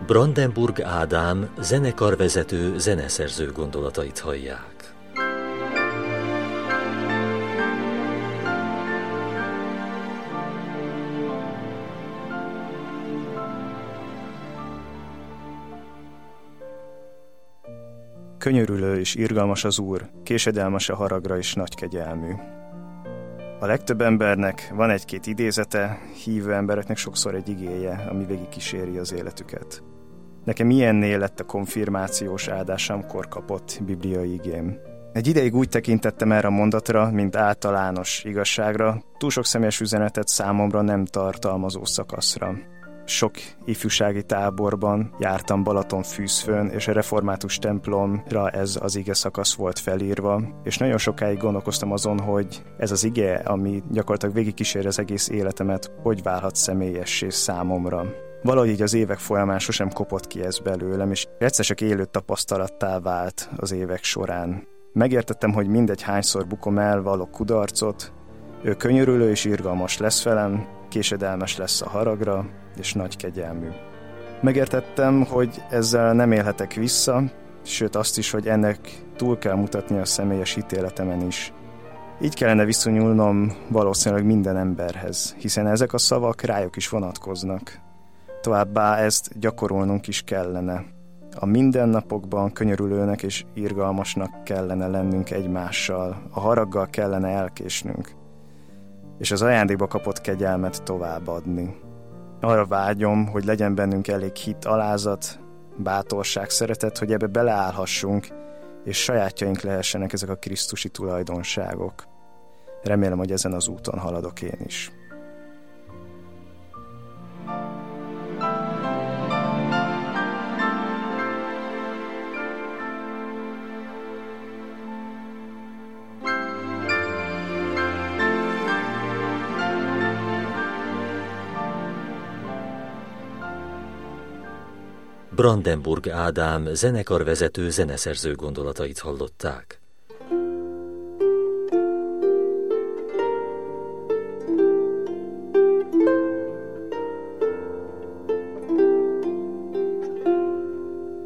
Brandenburg Ádám zenekarvezető, zeneszerző gondolatait hallják. Könyörülő és irgalmas az Úr, késedelmes a haragra és nagy kegyelmű. A legtöbb embernek van egy-két idézete, hívő embereknek sokszor egy igéje, ami végigkíséri az életüket. Nekem ilyennél lett a konfirmációs áldásamkor kapott bibliai igém. Egy ideig úgy tekintettem erre a mondatra, mint általános igazságra, túl sok személyes üzenetet számomra nem tartalmazó szakaszra. Sok ifjúsági táborban jártam Balatonfűzfön, és a református templomra ez az ige szakasz volt felírva, és nagyon sokáig gondolkoztam azon, hogy ez az ige, ami gyakorlatilag végigkíséri az egész életemet, hogy válhat személyessé számomra. Valahogy így az évek folyamán sosem kopott ki ez belőlem, és egyszer csak élő tapasztalattá vált az évek során. Megértettem, hogy mindegy hányszor bukom el, vallok kudarcot, ő könyörülő és irgalmas lesz velem, késedelmes lesz a haragra, és nagy kegyelmű. Megértettem, hogy ezzel nem élhetek vissza, sőt azt is, hogy ennek túl kell mutatni a személyes ítéletemen is. Így kellene viszonyulnom valószínűleg minden emberhez, hiszen ezek a szavak rájuk is vonatkoznak. Továbbá ezt gyakorolnunk is kellene. A mindennapokban könyörülőnek és irgalmasnak kellene lennünk egymással, a haraggal kellene elkésnünk, és az ajándékba kapott kegyelmet továbbadni. Arra vágyom, hogy legyen bennünk elég hit, alázat, bátorság, szeretet, hogy ebbe beleállhassunk, és sajátjaink lehessenek ezek a krisztusi tulajdonságok. Remélem, hogy ezen az úton haladok én is. Brandenburg Ádám zenekarvezető, zeneszerző gondolatait hallották.